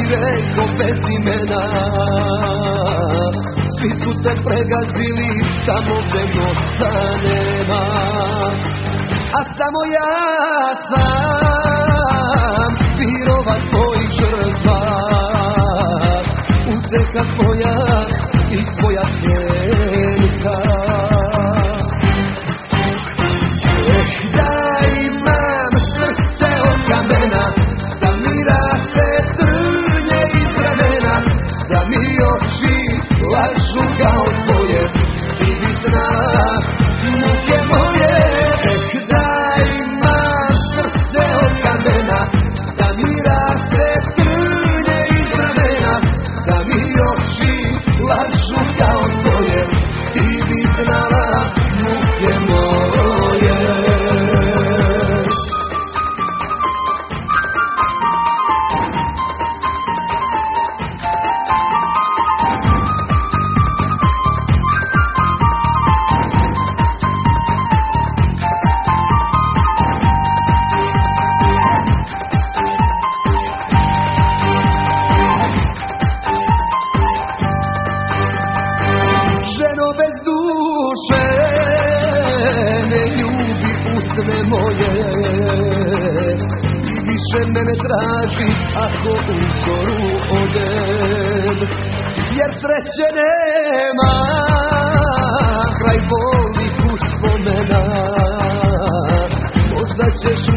reko bez imena. Svi su te pregazili, tamo te mosta nema. A samo ja sam pirova tvojih žrtva, uteka tvoja i tvoja sjenka. Da imam srce od kamena, da mi raste trnje iz ramena, da mi oči lažu kao tvoje, ti bi znala muke moje. Da imam srce od kamena, da mi raste trnje iz ramena, da mi oči lažu kao tvoje, ti bi znala muke moje. Ženo bez duše, ne ljubi usne moje, i više mene traži ako u zoru odem. Jer sreće nema, kraj bolnih uspomena, možda ćeš